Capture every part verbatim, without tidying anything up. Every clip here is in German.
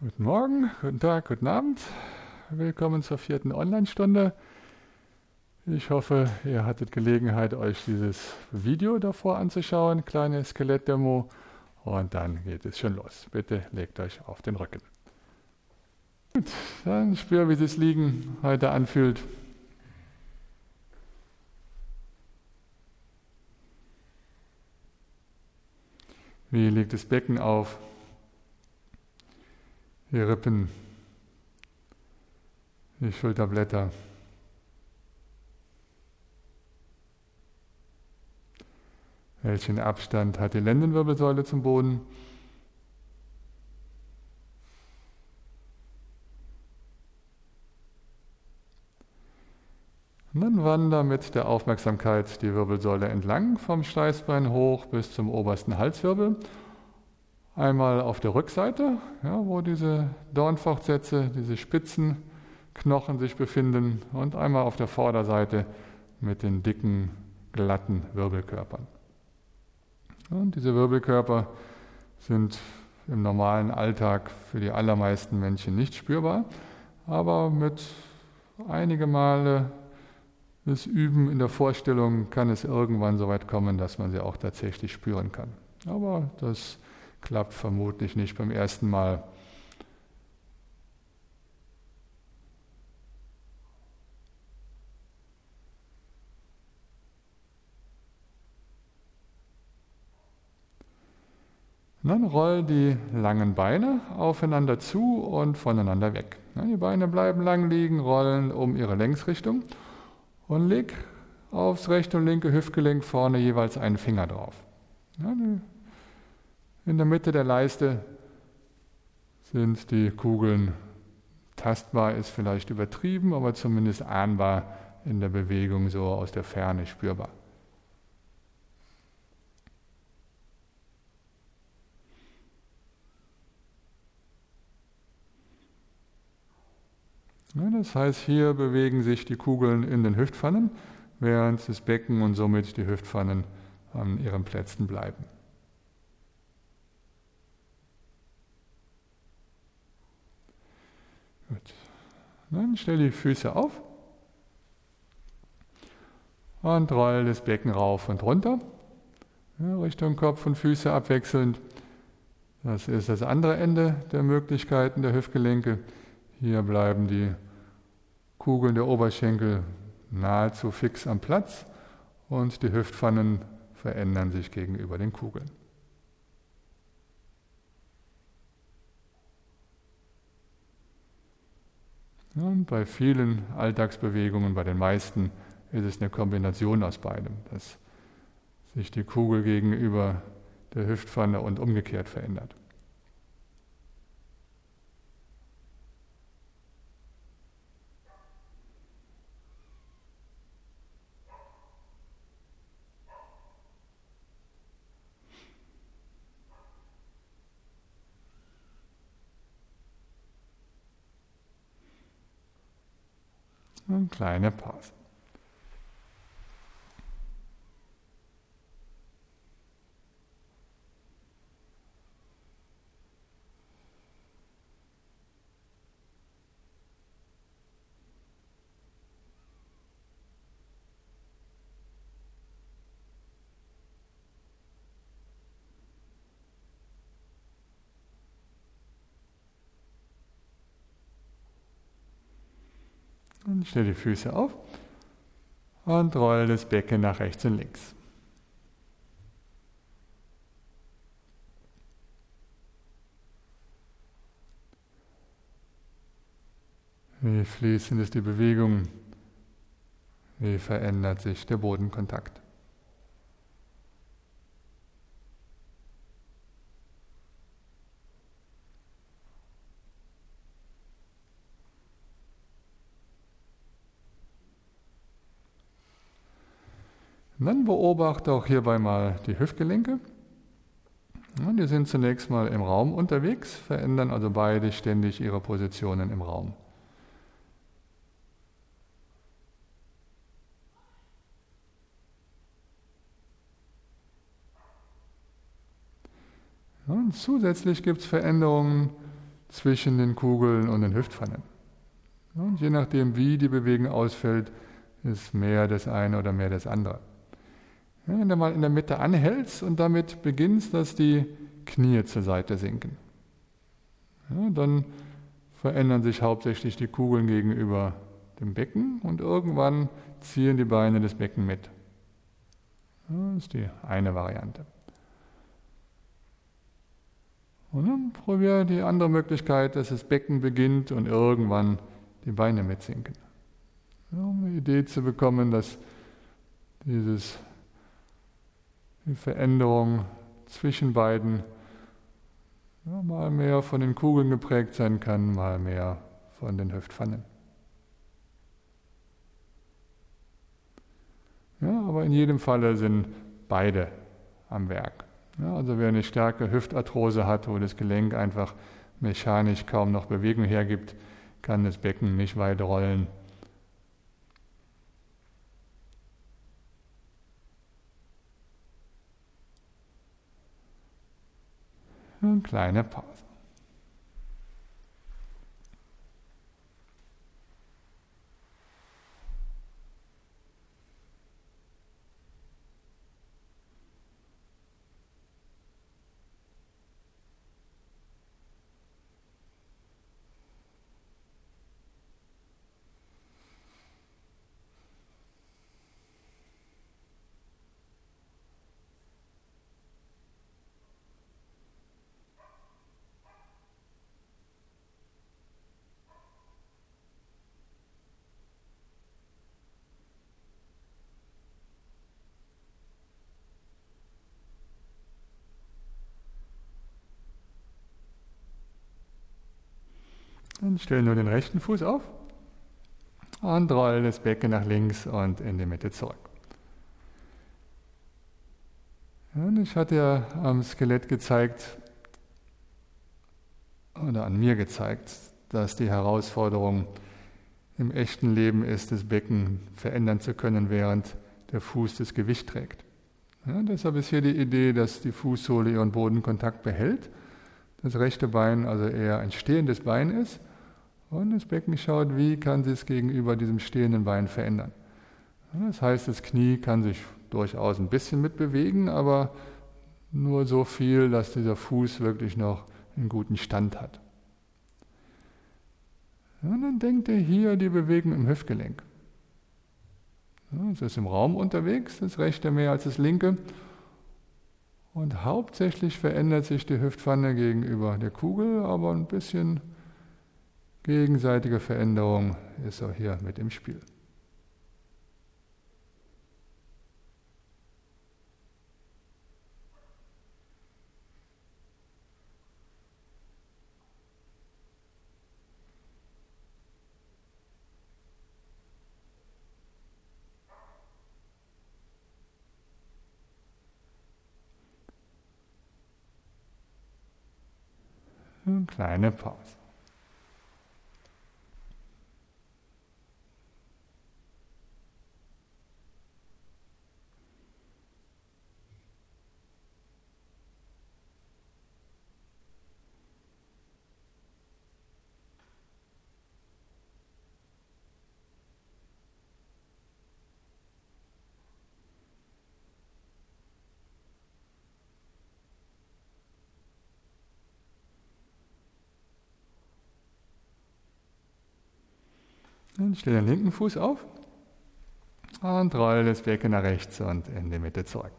Guten Morgen, guten Tag, guten Abend. Willkommen zur vierten Online-Stunde. Ich hoffe, ihr hattet Gelegenheit, euch dieses Video davor anzuschauen, kleine Skelettdemo. Und dann geht es schon los. Bitte legt euch auf den Rücken. Gut, dann spür, wie das Liegen heute anfühlt. Wie liegt das Becken auf? Die Rippen, die Schulterblätter. Welchen Abstand hat die Lendenwirbelsäule zum Boden? Und dann wander mit der Aufmerksamkeit die Wirbelsäule entlang, vom Steißbein hoch bis zum obersten Halswirbel. Einmal auf der Rückseite, ja, wo diese Dornfortsätze, diese spitzen Knochen sich befinden, und einmal auf der Vorderseite mit den dicken, glatten Wirbelkörpern. Und diese Wirbelkörper sind im normalen Alltag für die allermeisten Menschen nicht spürbar, aber mit einige Male das Üben in der Vorstellung kann es irgendwann so weit kommen, dass man sie auch tatsächlich spüren kann. Aber das klappt vermutlich nicht beim ersten Mal. Und dann roll die langen Beine aufeinander zu und voneinander weg. Die Beine bleiben lang liegen, rollen um ihre Längsrichtung und leg aufs rechte und linke Hüftgelenk vorne jeweils einen Finger drauf. In der Mitte der Leiste sind die Kugeln tastbar, ist vielleicht übertrieben, aber zumindest ahnbar in der Bewegung, so aus der Ferne spürbar. Ja, das heißt, hier bewegen sich die Kugeln in den Hüftpfannen, während das Becken und somit die Hüftpfannen an ihren Plätzen bleiben. Gut. Dann stell die Füße auf und roll das Becken rauf und runter, ja, Richtung Kopf und Füße abwechselnd. Das ist das andere Ende der Möglichkeiten der Hüftgelenke. Hier bleiben die Kugeln der Oberschenkel nahezu fix am Platz und die Hüftpfannen verändern sich gegenüber den Kugeln. Und bei vielen Alltagsbewegungen, bei den meisten, ist es eine Kombination aus beidem, dass sich die Kugel gegenüber der Hüftpfanne und umgekehrt verändert. Eine kleine Pause. Und stell die Füße auf und roll das Becken nach rechts und links. Wie fließend ist die Bewegung? Wie verändert sich der Bodenkontakt? Und dann beobachte auch hierbei mal die Hüftgelenke. Ja, die sind zunächst mal im Raum unterwegs, verändern also beide ständig ihre Positionen im Raum. Ja, und zusätzlich gibt es Veränderungen zwischen den Kugeln und den Hüftpfannen. Und je nachdem, wie die Bewegung ausfällt, ist mehr das eine oder mehr das andere. Ja, wenn du mal in der Mitte anhältst und damit beginnst, dass die Knie zur Seite sinken, ja, dann verändern sich hauptsächlich die Kugeln gegenüber dem Becken und irgendwann ziehen die Beine das Becken mit. Ja, das ist die eine Variante. Und dann probier die andere Möglichkeit, dass das Becken beginnt und irgendwann die Beine mitsinken. Ja, um eine Idee zu bekommen, dass dieses, die Veränderung zwischen beiden ja, mal mehr von den Kugeln geprägt sein kann, mal mehr von den Hüftpfannen. Ja, aber in jedem Falle sind beide am Werk. Ja, also wer eine starke Hüftarthrose hat, wo das Gelenk einfach mechanisch kaum noch Bewegung hergibt, kann das Becken nicht weit rollen. Eine kleine Pause. Dann stell nur den rechten Fuß auf und roll das Becken nach links und in die Mitte zurück. Ja, und ich hatte ja am Skelett gezeigt, oder an mir gezeigt, dass die Herausforderung im echten Leben ist, das Becken verändern zu können, während der Fuß das Gewicht trägt. Ja, deshalb ist hier die Idee, dass die Fußsohle ihren Bodenkontakt behält, das rechte Bein also eher ein stehendes Bein ist und das Becken schaut, wie kann sich es gegenüber diesem stehenden Bein verändern. Ja, das heißt, das Knie kann sich durchaus ein bisschen mitbewegen, aber nur so viel, dass dieser Fuß wirklich noch einen guten Stand hat. Ja, und dann denkt ihr hier die Bewegung im Hüftgelenk. Ja, es ist im Raum unterwegs, das rechte mehr als das linke. Und hauptsächlich verändert sich die Hüftpfanne gegenüber der Kugel, aber ein bisschen gegenseitige Veränderung ist auch hier mit im Spiel. Eine kleine Pause. Dann stell den linken Fuß auf und roll das Becken nach rechts und in die Mitte zurück.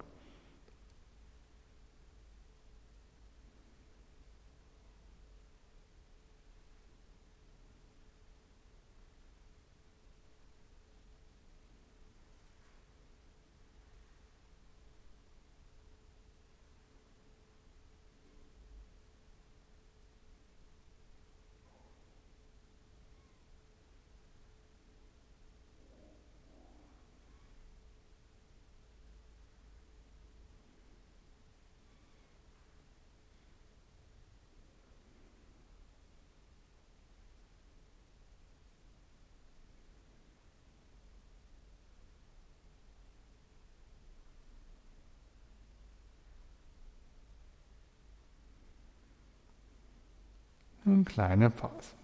Eine kleine Pause.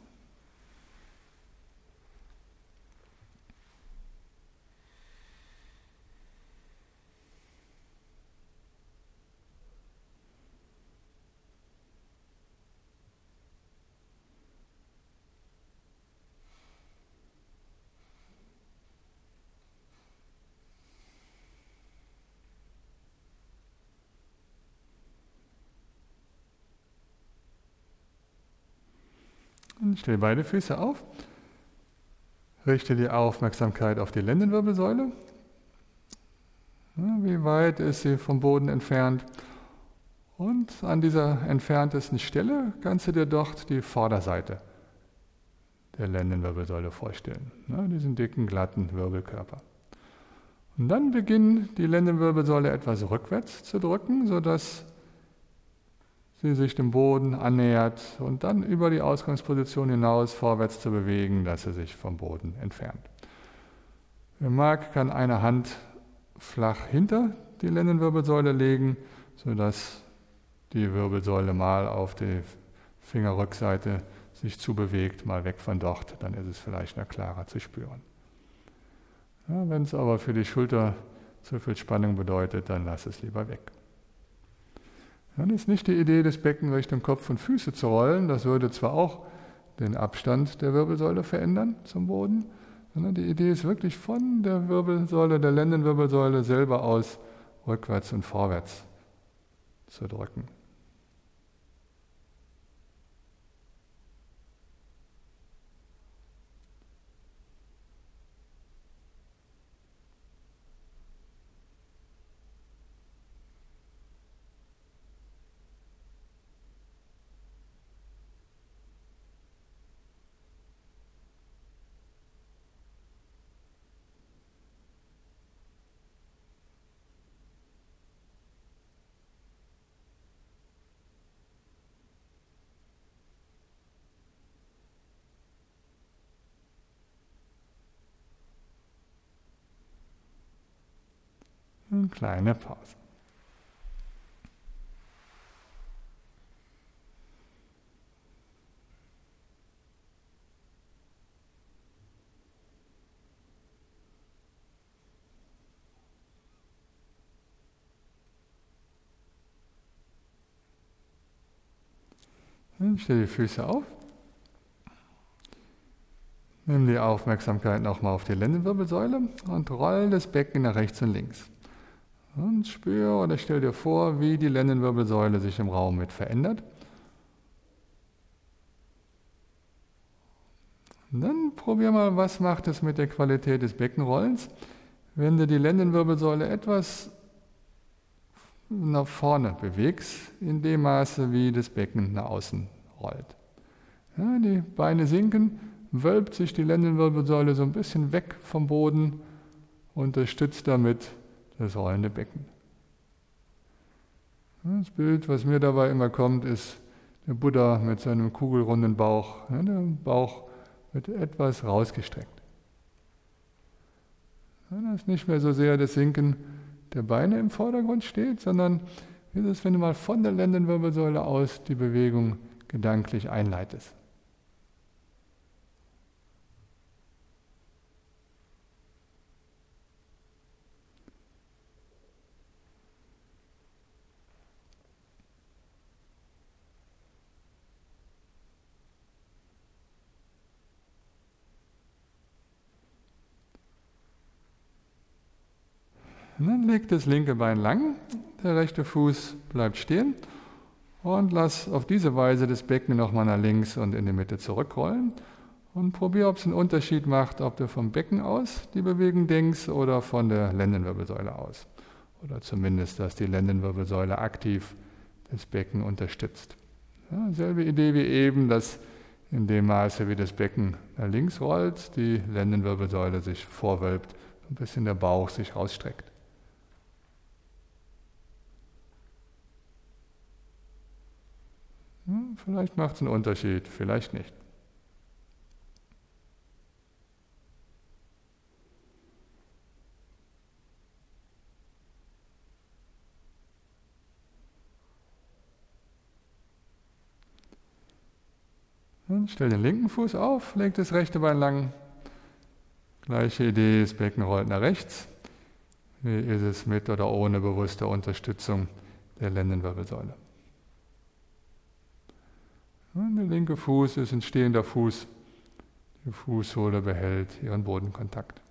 Und stell beide Füße auf. Richte die Aufmerksamkeit auf die Lendenwirbelsäule. Ja, wie weit ist sie vom Boden entfernt? Und an dieser entferntesten Stelle kannst du dir dort die Vorderseite der Lendenwirbelsäule vorstellen. Ja, diesen dicken, glatten Wirbelkörper. Und dann beginnt die Lendenwirbelsäule etwas rückwärts zu drücken, sodass sie sich dem Boden annähert und dann über die Ausgangsposition hinaus vorwärts zu bewegen, dass sie sich vom Boden entfernt. Wer mag, kann eine Hand flach hinter die Lendenwirbelsäule legen, sodass die Wirbelsäule mal auf die Fingerrückseite sich zubewegt, mal weg von dort, dann ist es vielleicht noch klarer zu spüren. Ja, wenn es aber für die Schulter zu viel Spannung bedeutet, dann lass es lieber weg. Dann ist nicht die Idee, das Becken Richtung Kopf und Füße zu rollen. Das würde zwar auch den Abstand der Wirbelsäule verändern zum Boden, sondern die Idee ist wirklich von der Wirbelsäule, der Lendenwirbelsäule selber aus rückwärts und vorwärts zu drücken. Eine kleine Pause. Dann stell die Füße auf. Nimm die Aufmerksamkeit nochmal auf die Lendenwirbelsäule und roll das Becken nach rechts und links. Und spür oder stell dir vor, wie die Lendenwirbelsäule sich im Raum mit verändert. Und dann probier mal, was macht es mit der Qualität des Beckenrollens, wenn du die Lendenwirbelsäule etwas nach vorne bewegst, in dem Maße, wie das Becken nach außen rollt. Ja, die Beine sinken, wölbt sich die Lendenwirbelsäule so ein bisschen weg vom Boden, unterstützt damit das rollende Becken. Das Bild, was mir dabei immer kommt, ist der Buddha mit seinem kugelrunden Bauch. Der Bauch wird etwas rausgestreckt. Das ist nicht mehr so sehr das Sinken der Beine im Vordergrund steht, sondern wie ist es, wenn du mal von der Lendenwirbelsäule aus die Bewegung gedanklich einleitest. Und dann leg das linke Bein lang, der rechte Fuß bleibt stehen und lass auf diese Weise das Becken nochmal nach links und in die Mitte zurückrollen und probier, ob es einen Unterschied macht, ob du vom Becken aus die Bewegung denkst oder von der Lendenwirbelsäule aus. Oder zumindest, dass die Lendenwirbelsäule aktiv das Becken unterstützt. Ja, selbe Idee wie eben, dass in dem Maße, wie das Becken nach links rollt, die Lendenwirbelsäule sich vorwölbt, ein bisschen der Bauch sich rausstreckt. Vielleicht macht es einen Unterschied, vielleicht nicht. Und stell den linken Fuß auf, leg das rechte Bein lang. Gleiche Idee, das Becken rollt nach rechts. Wie ist es mit oder ohne bewusste Unterstützung der Lendenwirbelsäule? Und der linke Fuß ist ein stehender Fuß. Die Fußsohle behält ihren Bodenkontakt.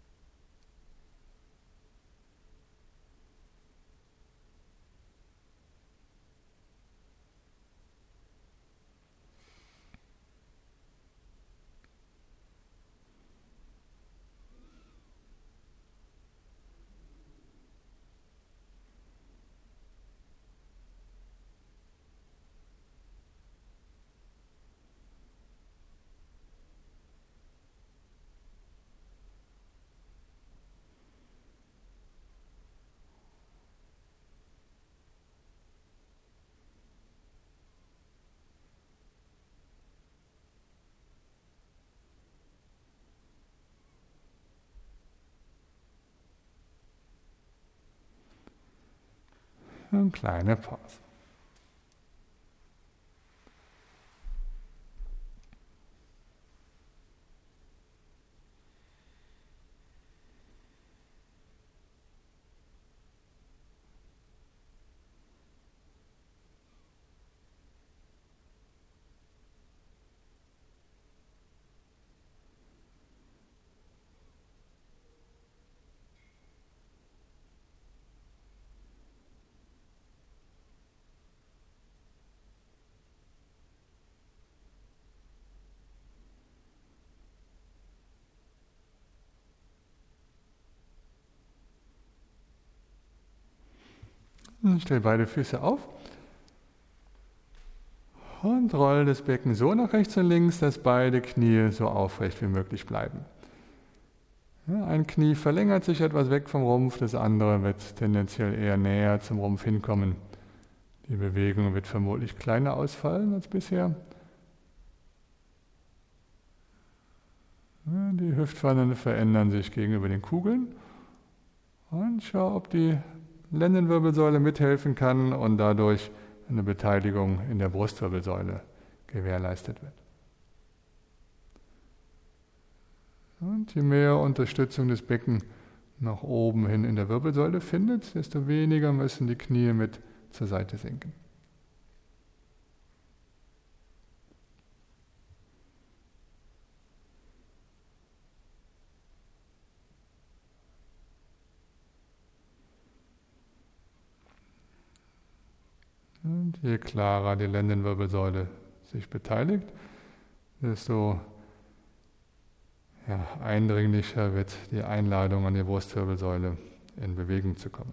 Eine kleine Pause. Stell beide Füße auf und roll das Becken so nach rechts und links, dass beide Knie so aufrecht wie möglich bleiben. Ja, ein Knie verlängert sich etwas weg vom Rumpf, das andere wird tendenziell eher näher zum Rumpf hinkommen. Die Bewegung wird vermutlich kleiner ausfallen als bisher. Ja, die Hüftpfannen verändern sich gegenüber den Kugeln. Und schau, ob die Lendenwirbelsäule mithelfen kann und dadurch eine Beteiligung in der Brustwirbelsäule gewährleistet wird. Und je mehr Unterstützung das Becken nach oben hin in der Wirbelsäule findet, desto weniger müssen die Knie mit zur Seite sinken. Und je klarer die Lendenwirbelsäule sich beteiligt, desto ja, eindringlicher wird die Einladung an die Brustwirbelsäule in Bewegung zu kommen.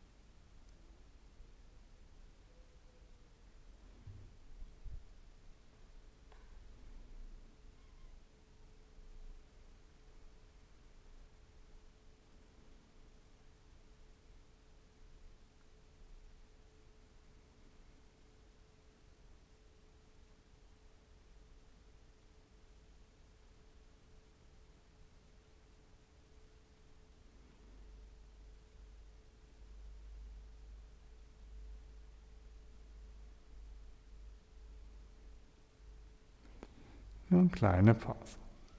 Eine kleine Pause.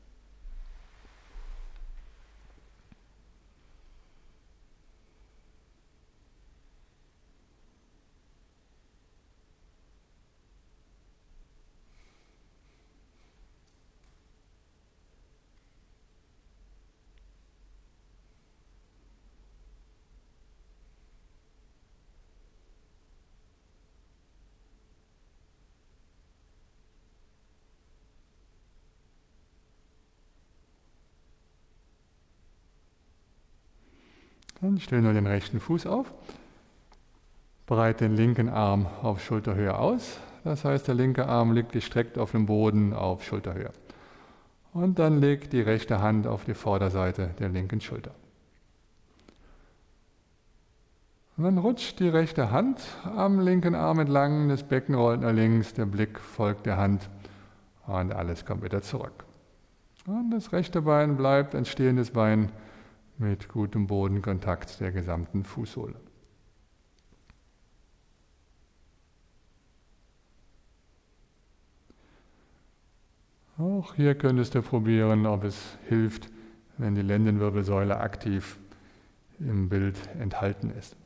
Dann stell nur den rechten Fuß auf, breite den linken Arm auf Schulterhöhe aus, das heißt der linke Arm liegt gestreckt auf dem Boden auf Schulterhöhe. Und dann leg die rechte Hand auf die Vorderseite der linken Schulter. Und dann rutscht die rechte Hand am linken Arm entlang, das Becken rollt nach links, der Blick folgt der Hand und alles kommt wieder zurück. Und das rechte Bein bleibt ein stehendes Bein mit gutem Bodenkontakt der gesamten Fußsohle. Auch hier könntest du probieren, ob es hilft, wenn die Lendenwirbelsäule aktiv im Bild enthalten ist.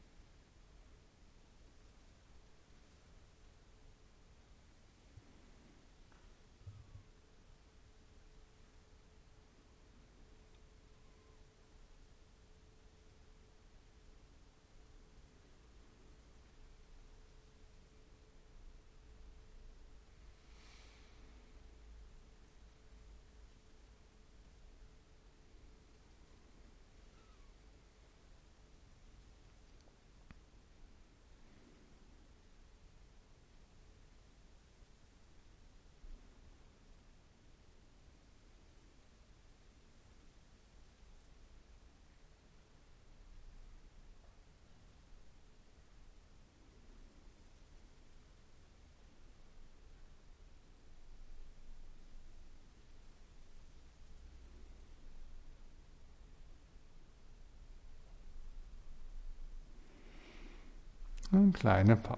Eine kleine Pause.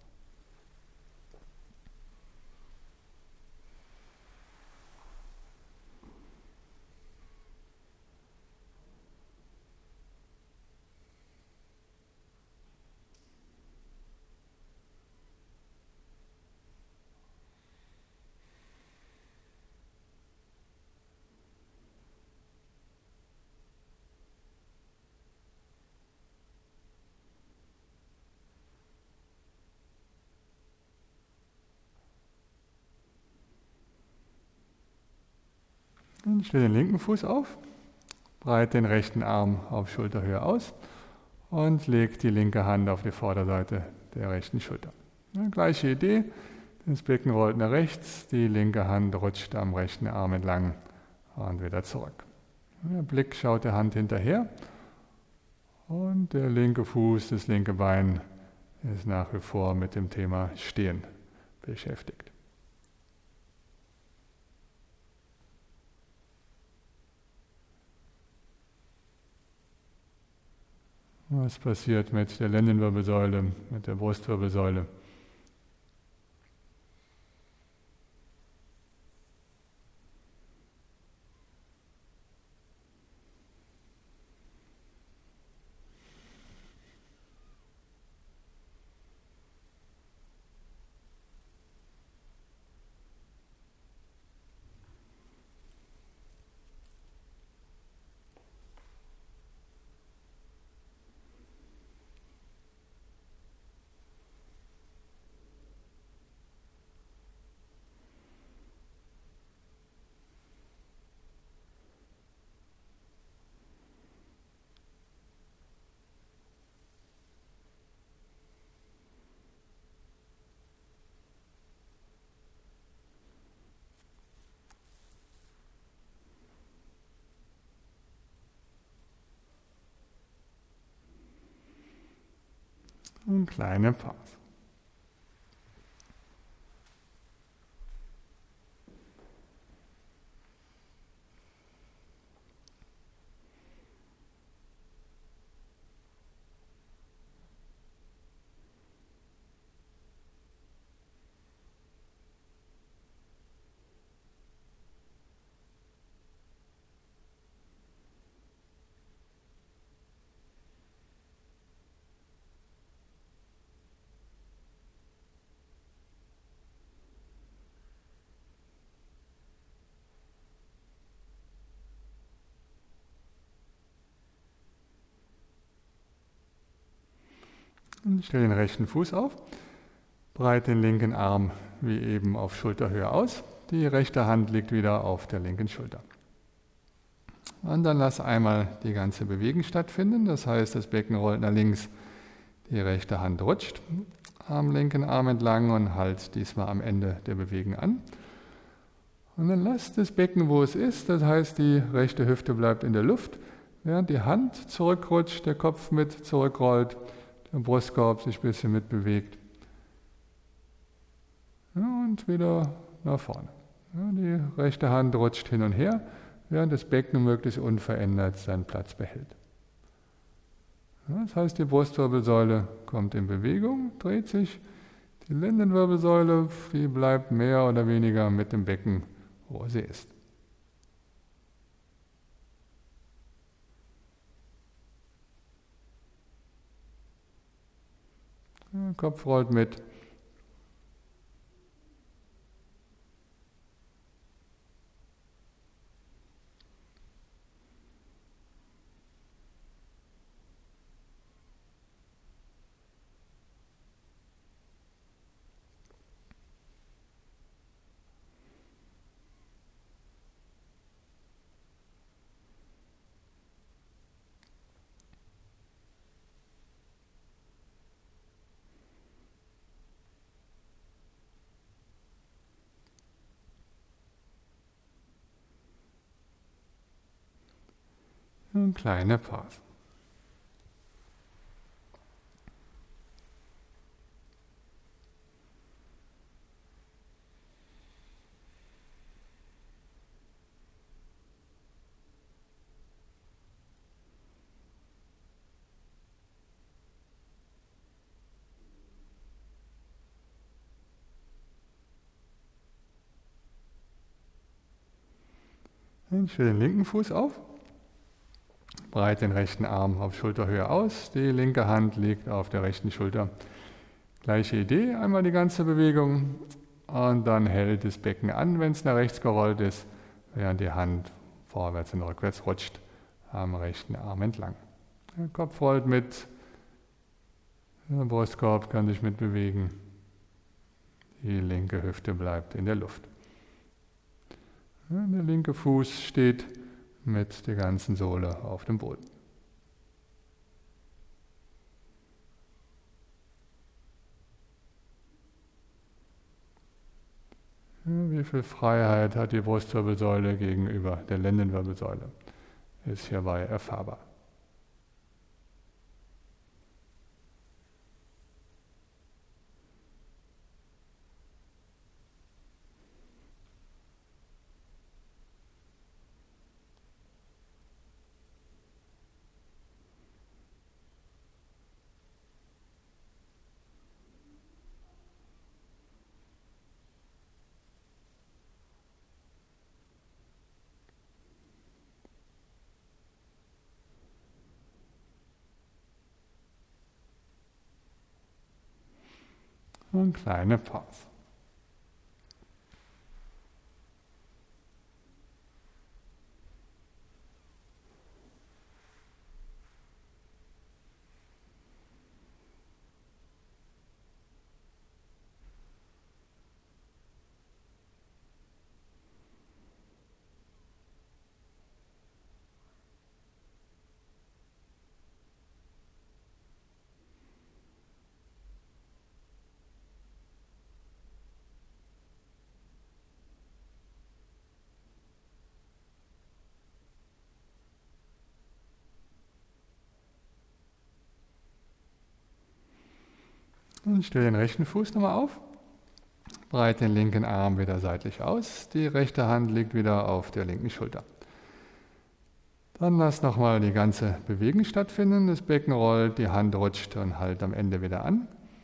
Dann stell den linken Fuß auf, breite den rechten Arm auf Schulterhöhe aus und leg die linke Hand auf die Vorderseite der rechten Schulter. Ja, gleiche Idee, das Becken rollt nach rechts, die linke Hand rutscht am rechten Arm entlang und wieder zurück. Der Blick schaut der Hand hinterher und der linke Fuß, das linke Bein ist nach wie vor mit dem Thema Stehen beschäftigt. Was passiert mit der Lendenwirbelsäule, mit der Brustwirbelsäule? Und kleine Pause. Und stell den rechten Fuß auf, breite den linken Arm wie eben auf Schulterhöhe aus. Die rechte Hand liegt wieder auf der linken Schulter. Und dann lass einmal die ganze Bewegung stattfinden. Das heißt, das Becken rollt nach links, die rechte Hand rutscht am linken Arm entlang und halt diesmal am Ende der Bewegung an. Und dann lass das Becken, wo es ist. Das heißt, die rechte Hüfte bleibt in der Luft, während die Hand zurückrutscht, der Kopf mit zurückrollt, der Brustkorb sich ein bisschen mitbewegt. Ja, und wieder nach vorne. Ja, die rechte Hand rutscht hin und her, während das Becken möglichst unverändert seinen Platz behält. Ja, das heißt, die Brustwirbelsäule kommt in Bewegung, dreht sich. Die Lendenwirbelsäule, die bleibt mehr oder weniger mit dem Becken wo sie ist. Der Kopf rollt mit. Eine kleine Pause. Ich stelle den linken Fuß auf, breite den rechten Arm auf Schulterhöhe aus, die linke Hand liegt auf der rechten Schulter. Gleiche Idee, einmal die ganze Bewegung und dann hält das Becken an, wenn es nach rechts gerollt ist, während die Hand vorwärts und rückwärts rutscht am rechten Arm entlang. Der Kopf rollt mit, der Brustkorb kann sich mitbewegen, die linke Hüfte bleibt in der Luft. Der linke Fuß steht mit der ganzen Sohle auf dem Boden. Wie viel Freiheit hat die Brustwirbelsäule gegenüber der Lendenwirbelsäule? Ist hierbei erfahrbar. Und kleine Pause. Und stelle den rechten Fuß nochmal auf, breite den linken Arm wieder seitlich aus, die rechte Hand liegt wieder auf der linken Schulter. Dann lass nochmal die ganze Bewegung stattfinden, das Becken rollt, die Hand rutscht und halt am Ende wieder an.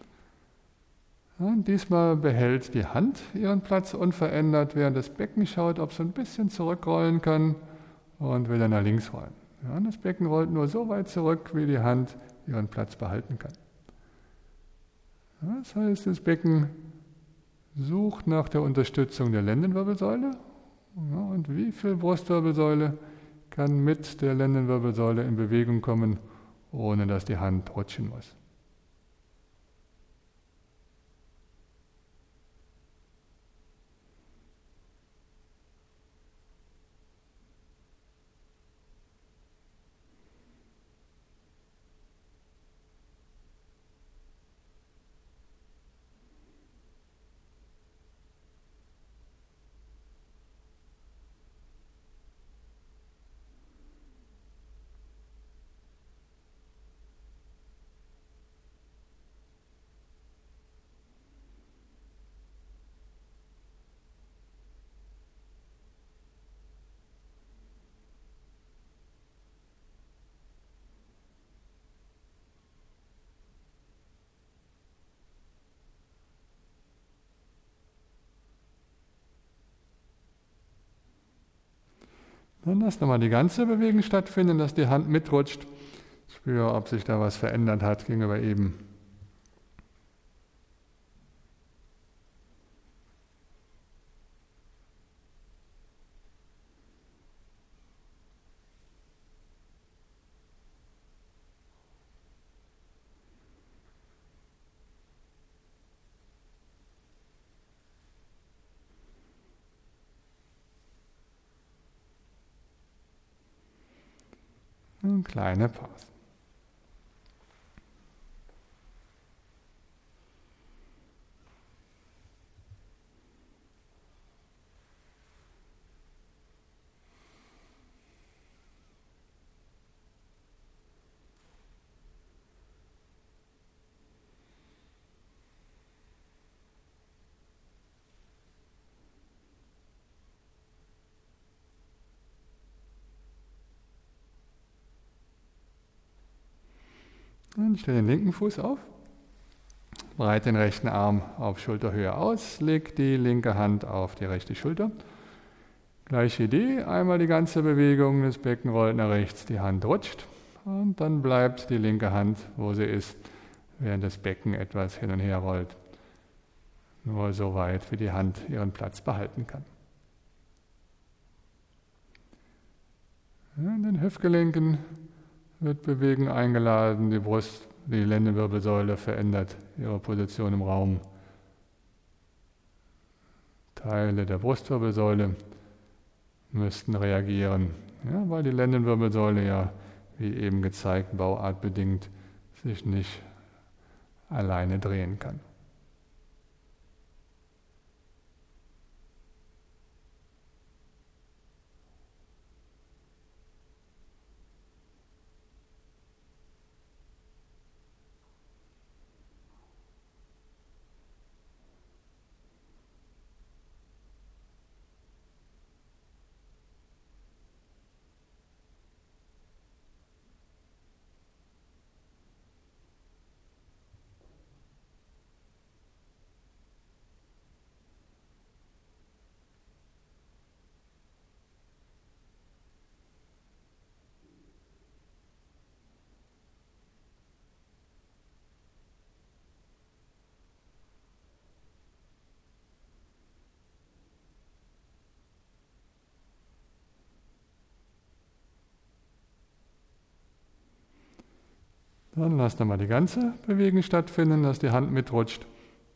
Und diesmal behält die Hand ihren Platz unverändert, während das Becken schaut, ob es ein bisschen zurückrollen kann und wieder nach links rollen. Ja, das Becken rollt nur so weit zurück, wie die Hand ihren Platz behalten kann. Ja, das heißt, das Becken sucht nach der Unterstützung der Lendenwirbelsäule. Ja, und wie viel Brustwirbelsäule kann mit der Lendenwirbelsäule in Bewegung kommen, ohne dass die Hand rutschen muss. Dann lass nochmal die ganze Bewegung stattfinden, dass die Hand mitrutscht. Spüre, ob sich da was verändert hat gegenüber eben. Eine kleine Pause. Dann stell den linken Fuß auf, breite den rechten Arm auf Schulterhöhe aus, leg die linke Hand auf die rechte Schulter. Gleiche Idee, einmal die ganze Bewegung, das Becken rollt nach rechts, die Hand rutscht und dann bleibt die linke Hand, wo sie ist, während das Becken etwas hin und her rollt. Nur so weit, wie die Hand ihren Platz behalten kann. In den Hüftgelenken wird Bewegung eingeladen, die Brust, die Lendenwirbelsäule verändert ihre Position im Raum. Teile der Brustwirbelsäule müssten reagieren, ja, weil die Lendenwirbelsäule ja, wie eben gezeigt, bauartbedingt sich nicht alleine drehen kann. Dann lass nochmal die ganze Bewegung stattfinden, dass die Hand mitrutscht.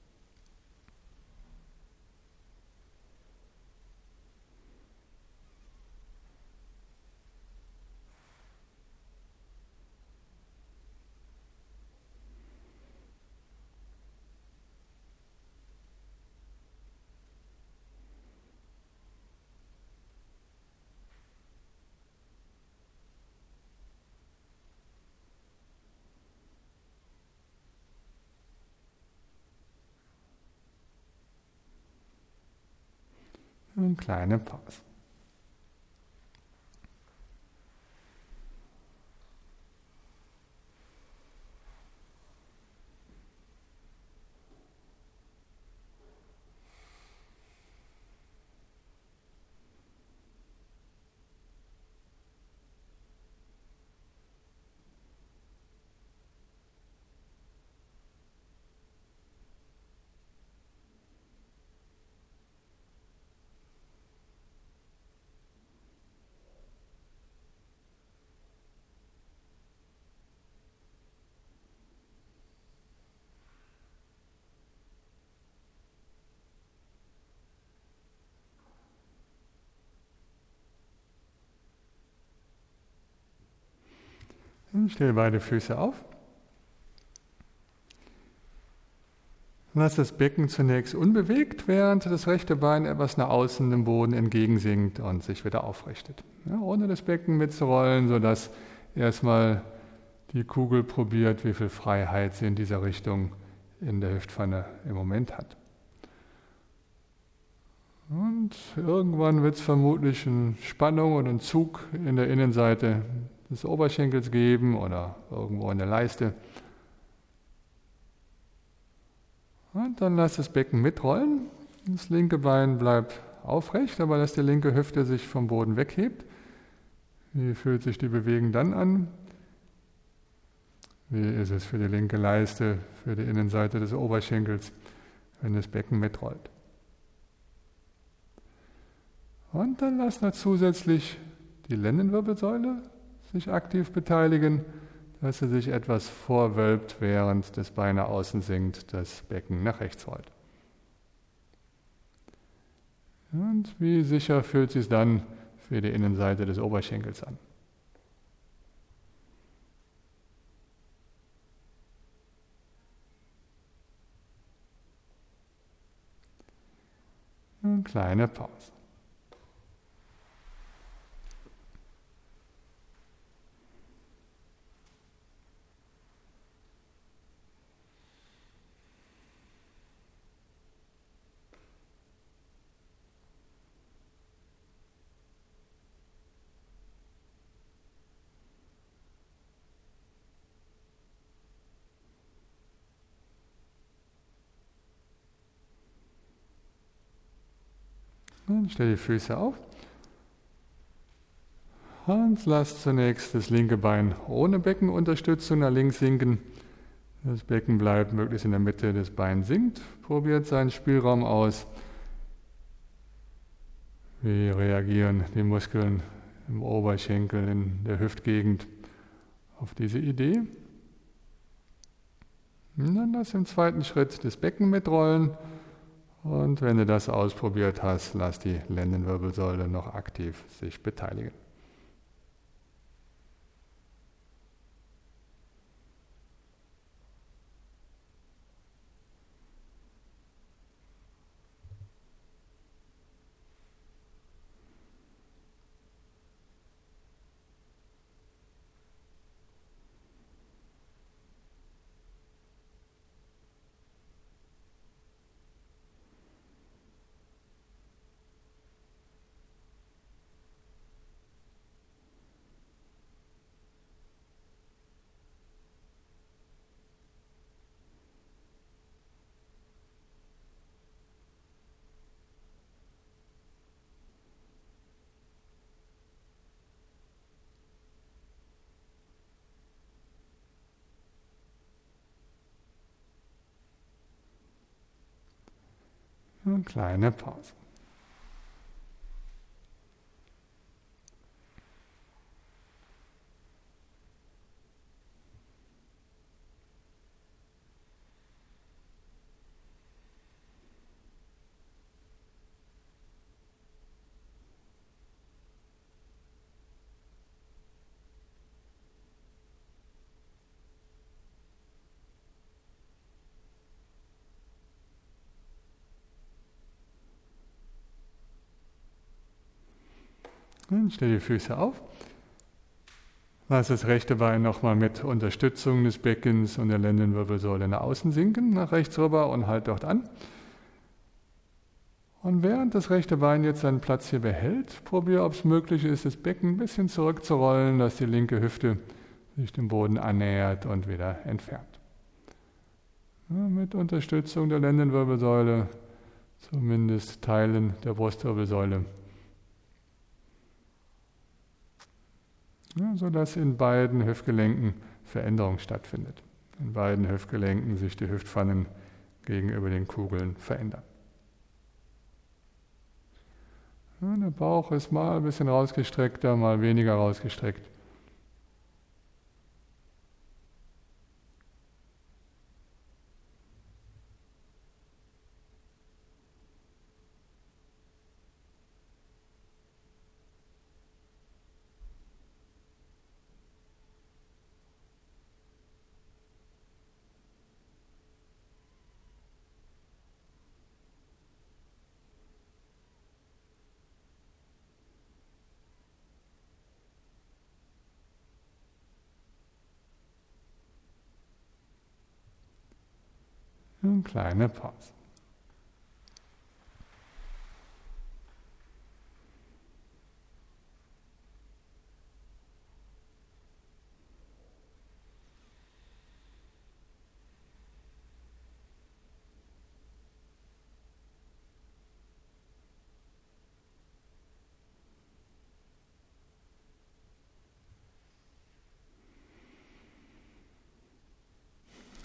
Eine kleine Pause. Stell beide Füße auf. Lass das Becken zunächst unbewegt, während das rechte Bein etwas nach außen dem Boden entgegensinkt und sich wieder aufrichtet. Ja, ohne das Becken mitzurollen, sodass erstmal die Kugel probiert, wie viel Freiheit sie in dieser Richtung in der Hüftpfanne im Moment hat. Und irgendwann wird es vermutlich eine Spannung oder einen Zug in der Innenseite des Oberschenkels geben oder irgendwo in der Leiste. Und dann lass das Becken mitrollen. Das linke Bein bleibt aufrecht, aber lass die linke Hüfte sich vom Boden weghebt. Wie fühlt sich die Bewegung dann an? Wie ist es für die linke Leiste, für die Innenseite des Oberschenkels, wenn das Becken mitrollt? Und dann lass noch zusätzlich die Lendenwirbelsäule sich aktiv beteiligen, dass sie sich etwas vorwölbt, während das Bein nach außen sinkt, das Becken nach rechts rollt. Und wie sicher fühlt sich dann für die Innenseite des Oberschenkels an? Eine kleine Pause. Und stell die Füße auf und lass zunächst das linke Bein ohne Beckenunterstützung nach links sinken. Das Becken bleibt möglichst in der Mitte, das Bein sinkt. Probiert seinen Spielraum aus. Wie reagieren die Muskeln im Oberschenkel, in der Hüftgegend auf diese Idee? Und dann lass im zweiten Schritt das Becken mitrollen. Und wenn du das ausprobiert hast, lass die Lendenwirbelsäule noch aktiv sich beteiligen. Eine kleine Pause. Und stell die Füße auf. Lass das rechte Bein nochmal mit Unterstützung des Beckens und der Lendenwirbelsäule nach außen sinken, nach rechts rüber und halt dort an. Und während das rechte Bein jetzt seinen Platz hier behält, probier, ob es möglich ist, das Becken ein bisschen zurückzurollen, dass die linke Hüfte sich dem Boden annähert und wieder entfernt. Ja, mit Unterstützung der Lendenwirbelsäule, zumindest Teilen der Brustwirbelsäule. Ja, sodass in beiden Hüftgelenken Veränderung stattfindet. In beiden Hüftgelenken sich die Hüftpfannen gegenüber den Kugeln verändern. Ja, der Bauch ist mal ein bisschen rausgestreckter, mal weniger rausgestreckt. Eine kleine Pause.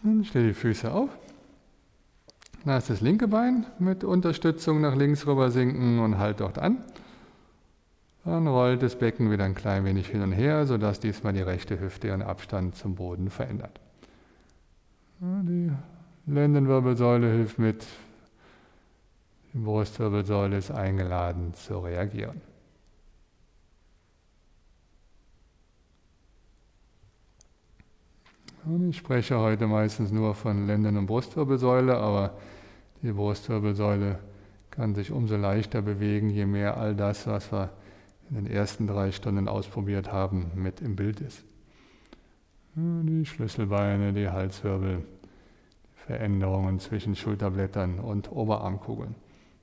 Dann stell die Füße auf. Lass das linke Bein mit Unterstützung nach links rüber sinken und halt dort an. Dann rollt das Becken wieder ein klein wenig hin und her, sodass diesmal die rechte Hüfte ihren Abstand zum Boden verändert. Die Lendenwirbelsäule hilft mit, die Brustwirbelsäule ist eingeladen zu reagieren. Und ich spreche heute meistens nur von Lenden- und Brustwirbelsäule, aber die Brustwirbelsäule kann sich umso leichter bewegen, je mehr all das, was wir in den ersten drei Stunden ausprobiert haben, mit im Bild ist. Die Schlüsselbeine, die Halswirbel, die Veränderungen zwischen Schulterblättern und Oberarmkugeln.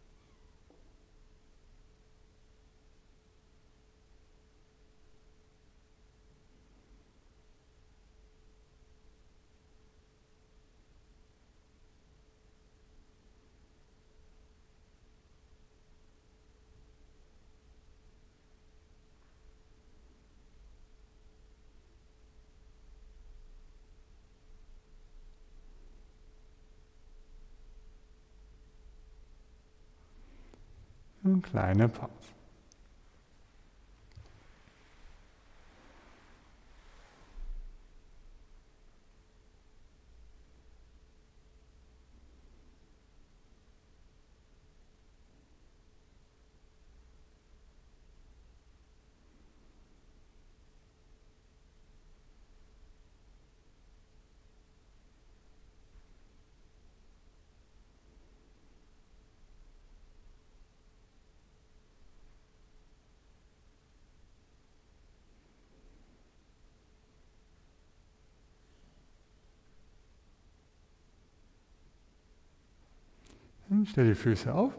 Eine kleine Pause. Stell die Füße auf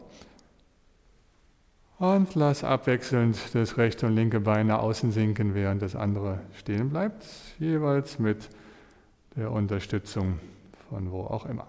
und lass abwechselnd das rechte und linke Bein nach außen sinken, während das andere stehen bleibt, jeweils mit der Unterstützung von wo auch immer.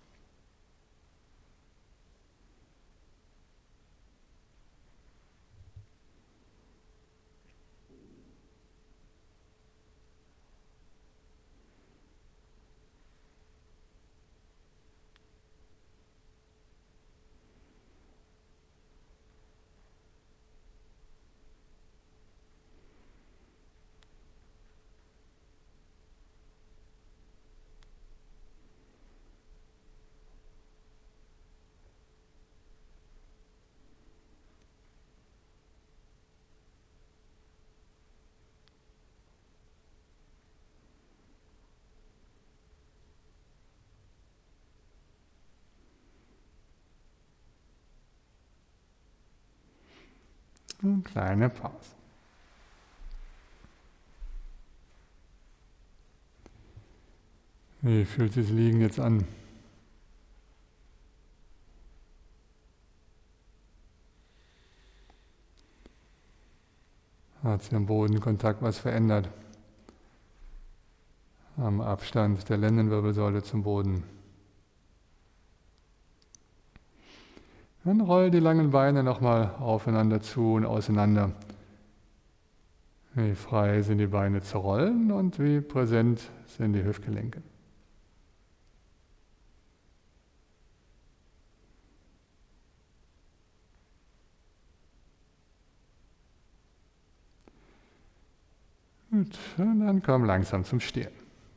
Eine kleine Pause. Wie fühlt sich das Liegen jetzt an? Hat sich am Bodenkontakt was verändert? Am Abstand der Lendenwirbelsäule zum Boden. Dann roll die langen Beine nochmal aufeinander zu und auseinander. Wie frei sind die Beine zu rollen und wie präsent sind die Hüftgelenke. Gut, und dann komm langsam zum Stehen.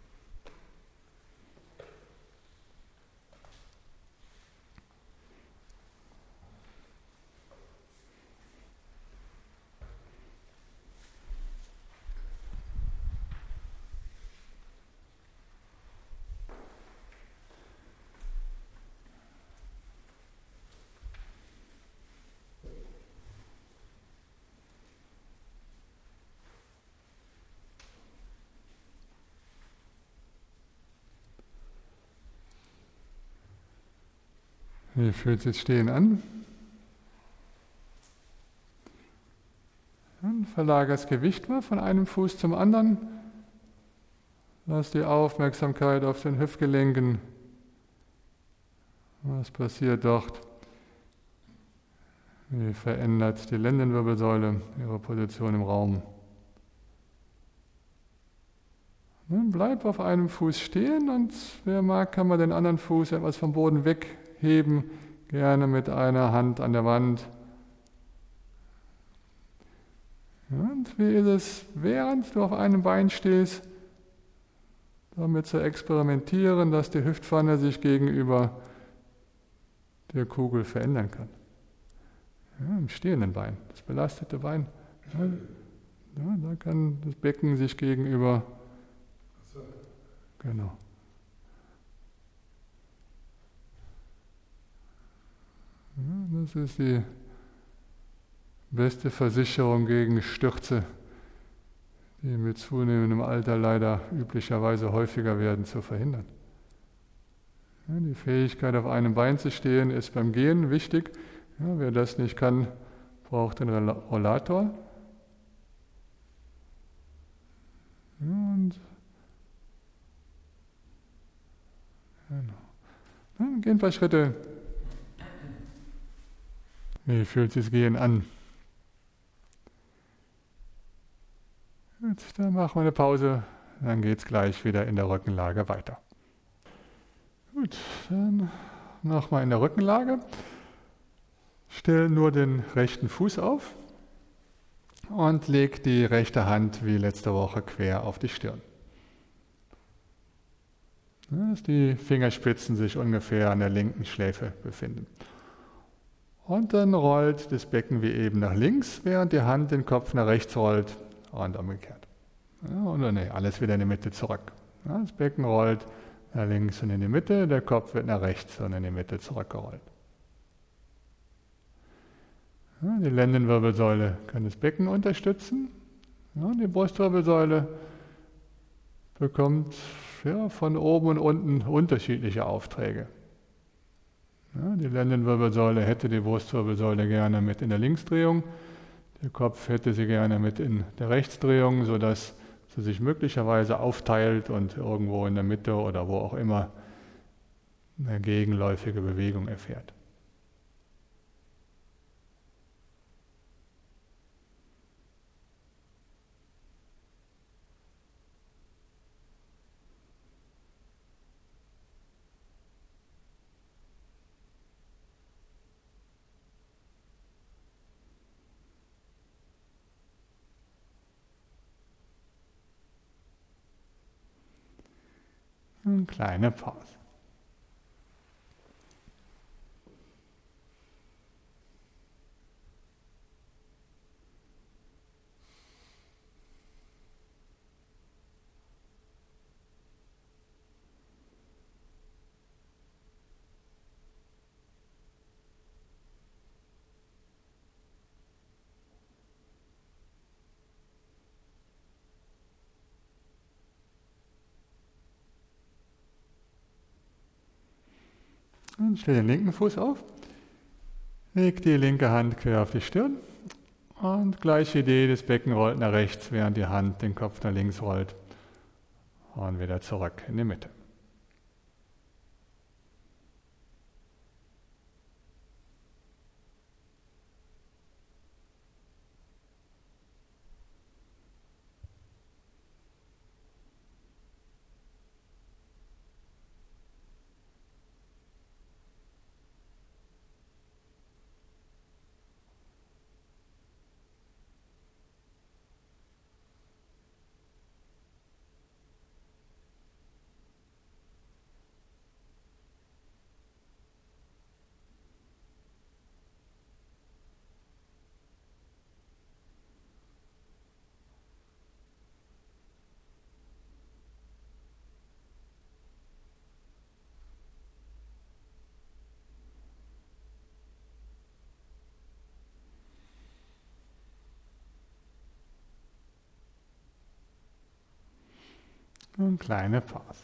Wie fühlt sich Stehen an? Dann verlagere das Gewicht mal von einem Fuß zum anderen. Lass die Aufmerksamkeit auf den Hüftgelenken. Was passiert dort? Wie verändert die Lendenwirbelsäule ihre Position im Raum? Bleib auf einem Fuß stehen und wer mag, kann man den anderen Fuß etwas vom Boden wegheben, gerne mit einer Hand an der Wand. Und wie ist es, während du auf einem Bein stehst, damit zu experimentieren, dass die Hüftpfanne sich gegenüber der Kugel verändern kann. Ja, im stehenden Bein, das belastete Bein. Ja, ja, da kann das Becken sich gegenüber. Genau. Ja, das ist die beste Versicherung gegen Stürze, die mit zunehmendem Alter leider üblicherweise häufiger werden, zu verhindern. Ja, die Fähigkeit, auf einem Bein zu stehen, ist beim Gehen wichtig. Ja, wer das nicht kann, braucht einen Rollator. Ja, und genau. Dann gehen ein paar Schritte. Wie fühlt sich das Gehen an? Gut, dann machen wir eine Pause, dann geht es gleich wieder in der Rückenlage weiter. Gut, dann nochmal in der Rückenlage. Stell nur den rechten Fuß auf und leg die rechte Hand wie letzte Woche quer auf die Stirn. Dass die Fingerspitzen sich ungefähr an der linken Schläfe befinden. Und dann rollt das Becken wie eben nach links, während die Hand den Kopf nach rechts rollt und umgekehrt. Ja, und dann nee, alles wieder in die Mitte zurück. Ja, das Becken rollt nach links und in die Mitte, der Kopf wird nach rechts und in die Mitte zurückgerollt. Ja, die Lendenwirbelsäule kann das Becken unterstützen. Ja, die Brustwirbelsäule bekommt ja, von oben und unten unterschiedliche Aufträge. Ja, die Lendenwirbelsäule hätte die Brustwirbelsäule gerne mit in der Linksdrehung, der Kopf hätte sie gerne mit in der Rechtsdrehung, sodass sie sich möglicherweise aufteilt und irgendwo in der Mitte oder wo auch immer eine gegenläufige Bewegung erfährt. Eine kleine Pause. Und stell den linken Fuß auf, leg die linke Hand quer auf die Stirn und gleiche Idee, das Becken rollt nach rechts, während die Hand den Kopf nach links rollt und wieder zurück in die Mitte. Eine kleine Pause.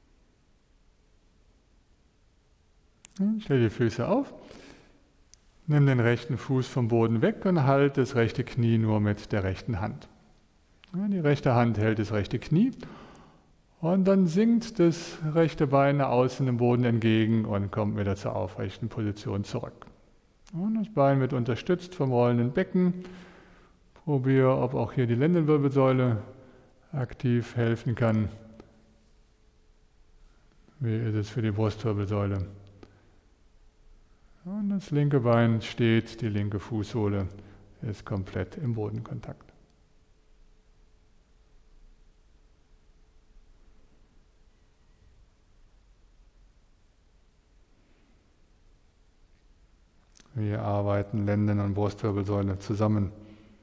Stell die Füße auf, Nimm den rechten Fuß vom Boden weg und halt das rechte Knie nur mit der rechten Hand. Ja, die rechte Hand hält das rechte Knie und dann sinkt das rechte Bein nach außen dem Boden entgegen und kommt wieder zur aufrechten Position zurück. Und das Bein wird unterstützt vom rollenden Becken. Probiere, ob auch hier die Lendenwirbelsäule aktiv helfen kann. Wie ist es für die Brustwirbelsäule? Und das linke Bein steht, die linke Fußsohle ist komplett im Bodenkontakt. Wir arbeiten Lenden- und Brustwirbelsäule zusammen.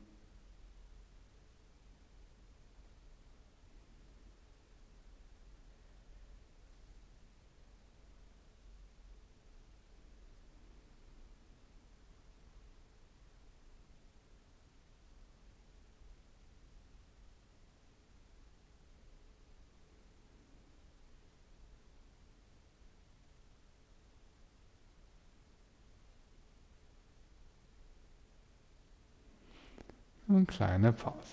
Eine kleine Pause.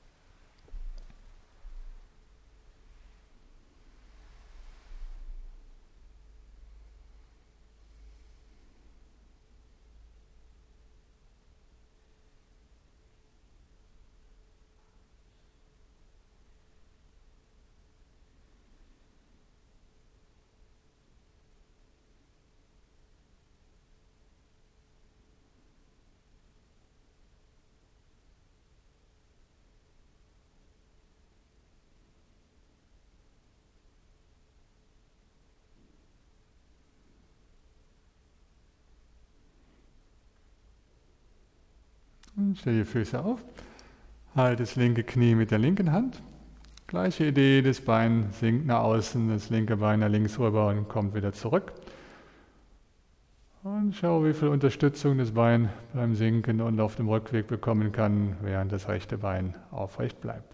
Und stell die Füße auf. Halt das linke Knie mit der linken Hand. Gleiche Idee, das Bein sinkt nach außen, das linke Bein nach links rüber und kommt wieder zurück. Und schau, wie viel Unterstützung das Bein beim Sinken und auf dem Rückweg bekommen kann, während das rechte Bein aufrecht bleibt.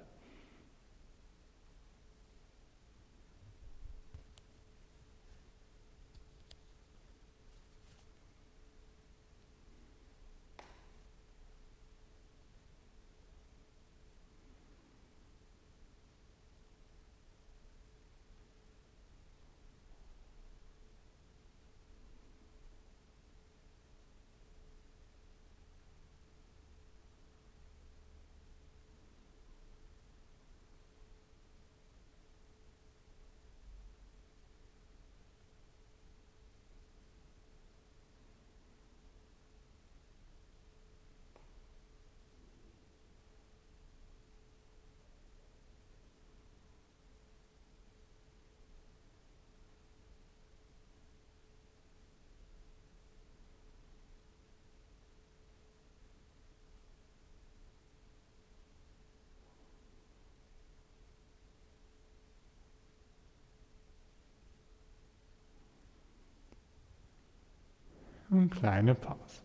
Und kleine Pause.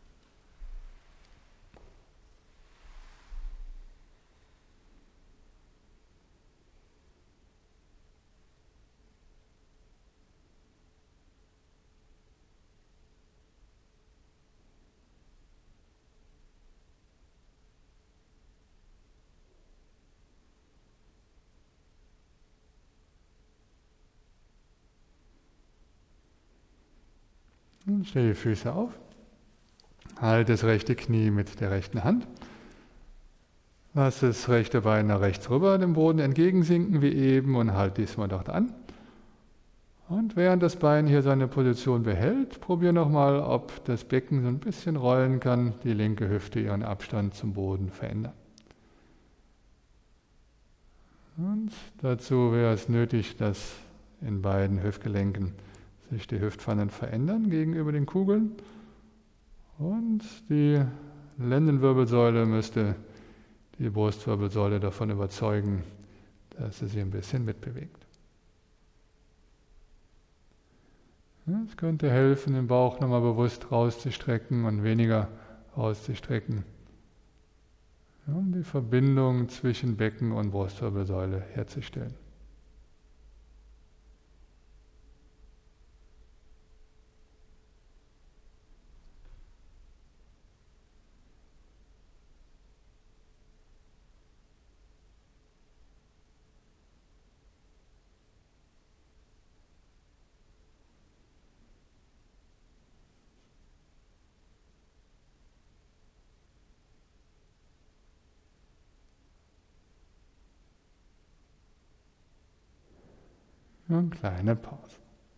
Und stell die Füße auf. Halt das rechte Knie mit der rechten Hand. Lass das rechte Bein nach rechts rüber dem Boden entgegensinken wie eben und halt diesmal dort an. Und während das Bein hier seine Position behält, probier nochmal, ob das Becken so ein bisschen rollen kann, die linke Hüfte ihren Abstand zum Boden verändern. Und dazu wäre es nötig, dass in beiden Hüftgelenken sich die Hüftpfannen verändern gegenüber den Kugeln. Und die Lendenwirbelsäule müsste die Brustwirbelsäule davon überzeugen, dass sie sich ein bisschen mitbewegt. Es könnte helfen, den Bauch nochmal bewusst rauszustrecken und weniger rauszustrecken, um die Verbindung zwischen Becken und Brustwirbelsäule herzustellen. Eine kleine Pause.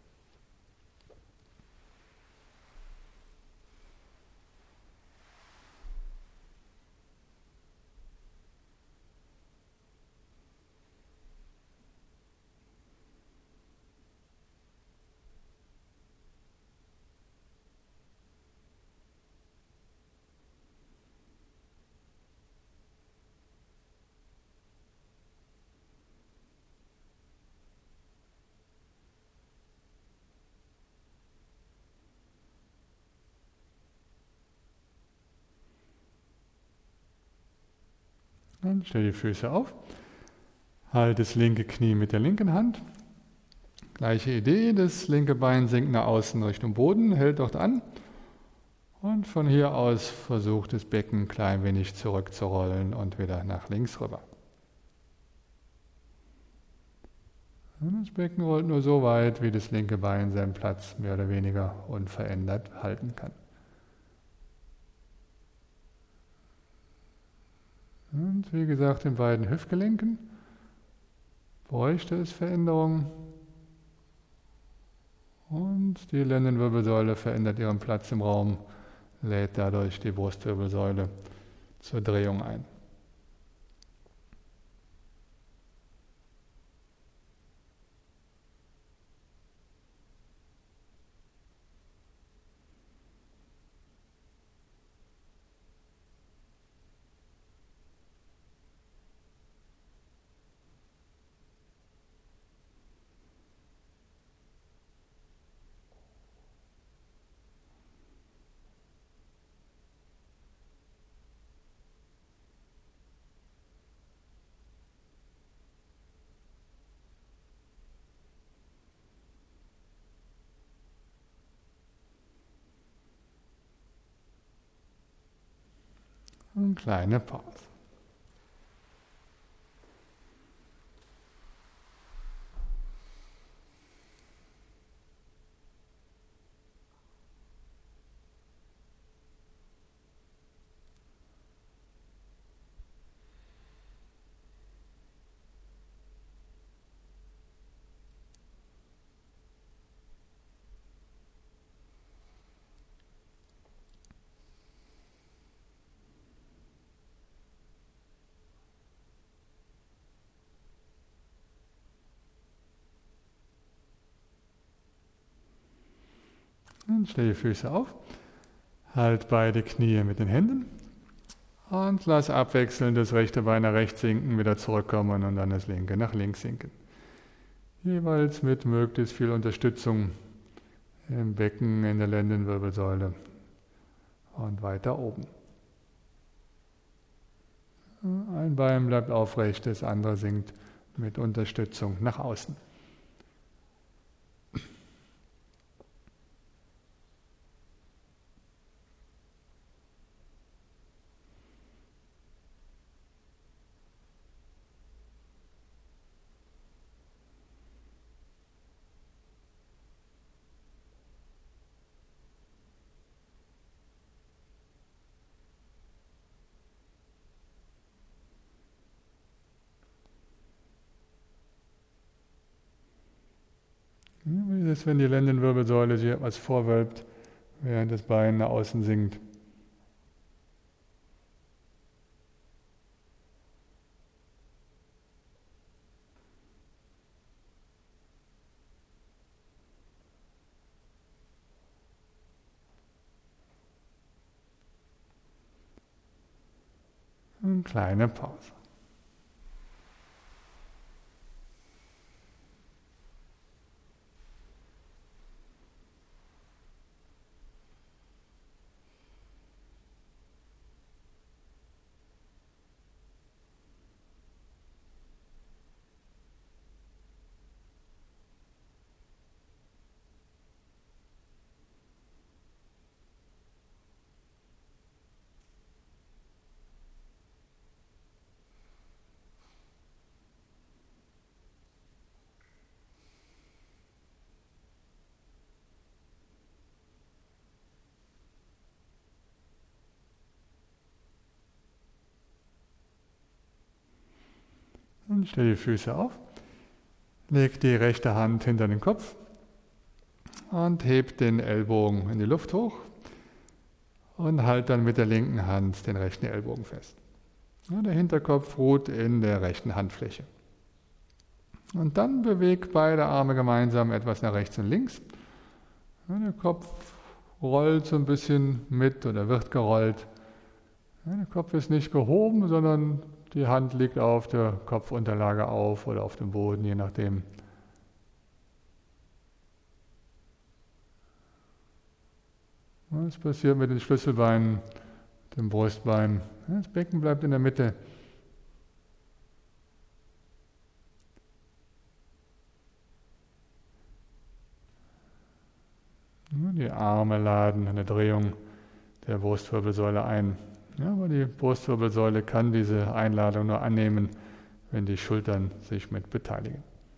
Dann stell die Füße auf. Halt das linke Knie mit der linken Hand. Gleiche Idee, das linke Bein sinkt nach außen Richtung Boden, hält dort an. Und von hier aus versucht das Becken ein klein wenig zurückzurollen und wieder nach links rüber. Und das Becken rollt nur so weit, wie das linke Bein seinen Platz mehr oder weniger unverändert halten kann. Und wie gesagt, in beiden Hüftgelenken bräuchte es Veränderungen. Und die Lendenwirbelsäule verändert ihren Platz im Raum, lädt dadurch die Brustwirbelsäule zur Drehung ein. Eine kleine Pause. Und stell die Füße auf, halt beide Knie mit den Händen und lass abwechselnd das rechte Bein nach rechts sinken, wieder zurückkommen und dann das linke nach links sinken. Jeweils mit möglichst viel Unterstützung im Becken, in der Lendenwirbelsäule und weiter oben. Ein Bein bleibt aufrecht, das andere sinkt mit Unterstützung nach außen. Wie ist es, wenn die Lendenwirbelsäule sich etwas vorwölbt, während das Bein nach außen sinkt? Eine kleine Pause. Und stell die Füße auf. Legt die rechte Hand hinter den Kopf und hebt den Ellbogen in die Luft hoch und halt dann mit der linken Hand den rechten Ellbogen fest. Ja, der Hinterkopf ruht in der rechten Handfläche. Und dann bewegt beide Arme gemeinsam etwas nach rechts und links. Ja, der Kopf rollt so ein bisschen mit oder wird gerollt. Ja, der Kopf ist nicht gehoben, sondern die Hand liegt auf der Kopfunterlage auf oder auf dem Boden, je nachdem. Was passiert mit den Schlüsselbeinen, dem Brustbein? Das Becken bleibt in der Mitte. Die Arme laden eine Drehung der Brustwirbelsäule ein. Ja, aber die Brustwirbelsäule kann diese Einladung nur annehmen, wenn die Schultern sich mit beteiligen.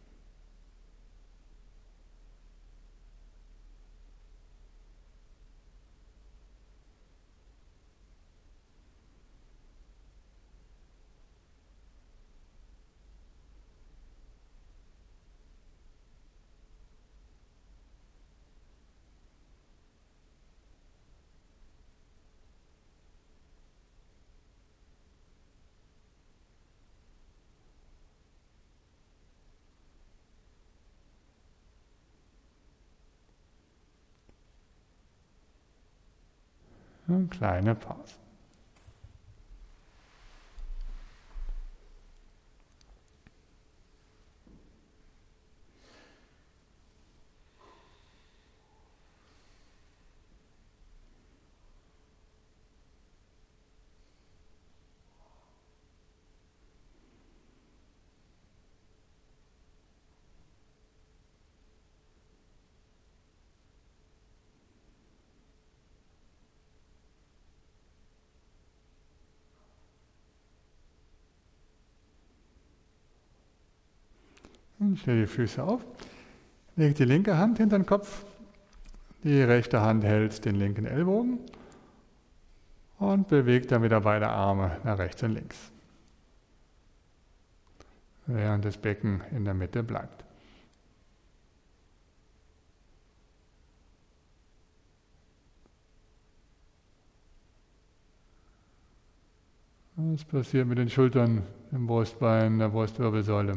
Eine kleine Pause. Und stell die Füße auf. Leg die linke Hand hinter den Kopf. Die rechte Hand hält den linken Ellbogen. Und bewegt dann wieder beide Arme nach rechts und links. Während das Becken in der Mitte bleibt. Was passiert mit den Schultern, dem Brustbein, der Brustwirbelsäule?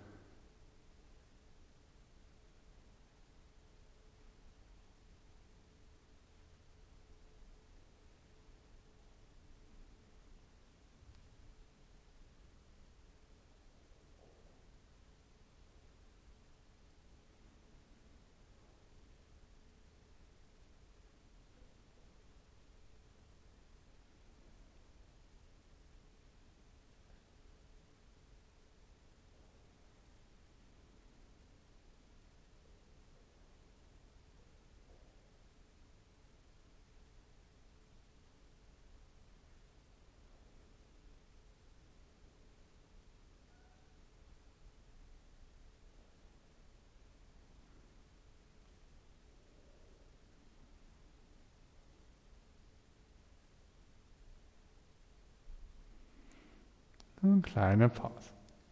Eine kleine Pause.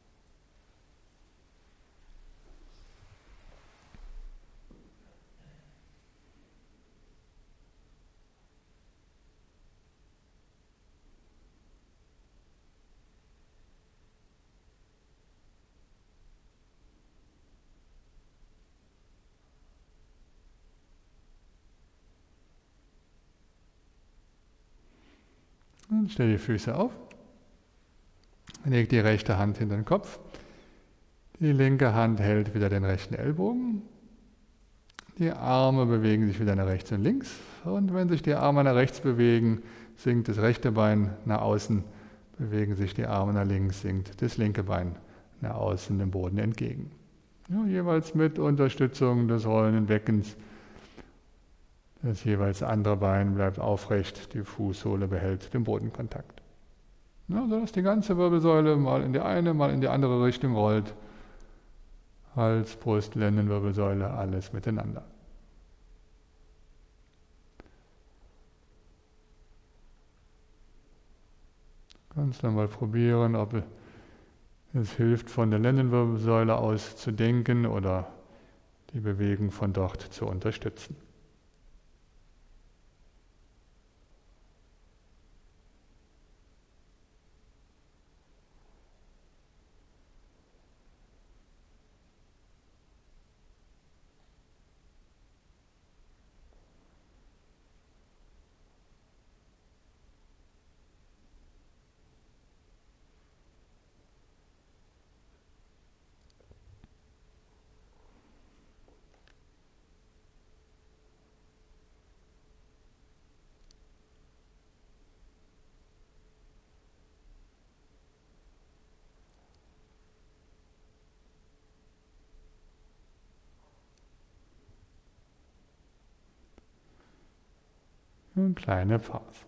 Und stell die Füße auf. Leg die rechte Hand hinter den Kopf. Die linke Hand hält wieder den rechten Ellbogen. Die Arme bewegen sich wieder nach rechts und links. Und wenn sich die Arme nach rechts bewegen, sinkt das rechte Bein nach außen. Bewegen sich die Arme nach links, sinkt das linke Bein nach außen dem Boden entgegen. Ja, jeweils mit Unterstützung des rollenden Beckens. Das jeweils andere Bein bleibt aufrecht, die Fußsohle behält den Bodenkontakt. Ja, sodass die ganze Wirbelsäule mal in die eine, mal in die andere Richtung rollt. Hals, Brust, Lendenwirbelsäule, alles miteinander. Kannst dann mal probieren, ob Es hilft, von der Lendenwirbelsäule aus zu denken oder die Bewegung von dort zu unterstützen. Eine kleine Pause.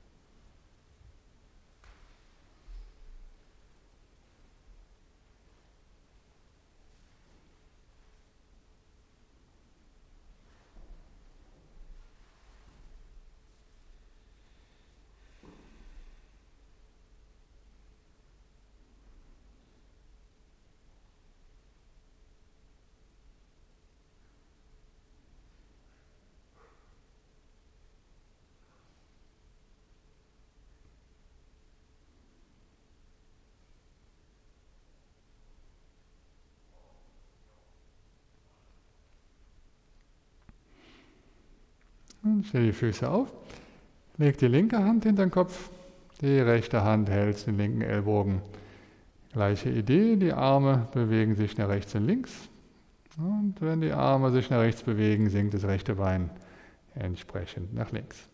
Und stell die Füße auf, leg die linke Hand hinter den Kopf, die rechte Hand hält den linken Ellbogen. Gleiche Idee, die Arme bewegen sich nach rechts und links. Und wenn die Arme sich nach rechts bewegen, sinkt das rechte Bein entsprechend nach links.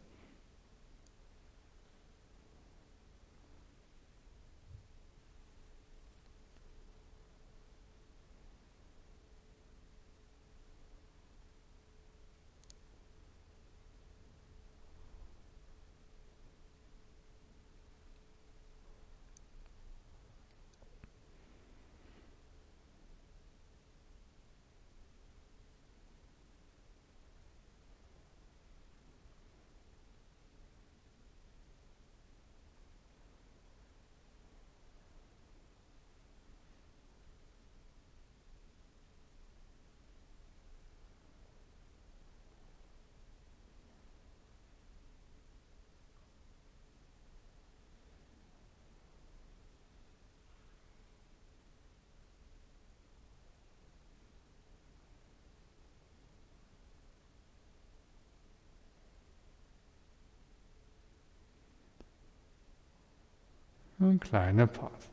Eine kleine Pause.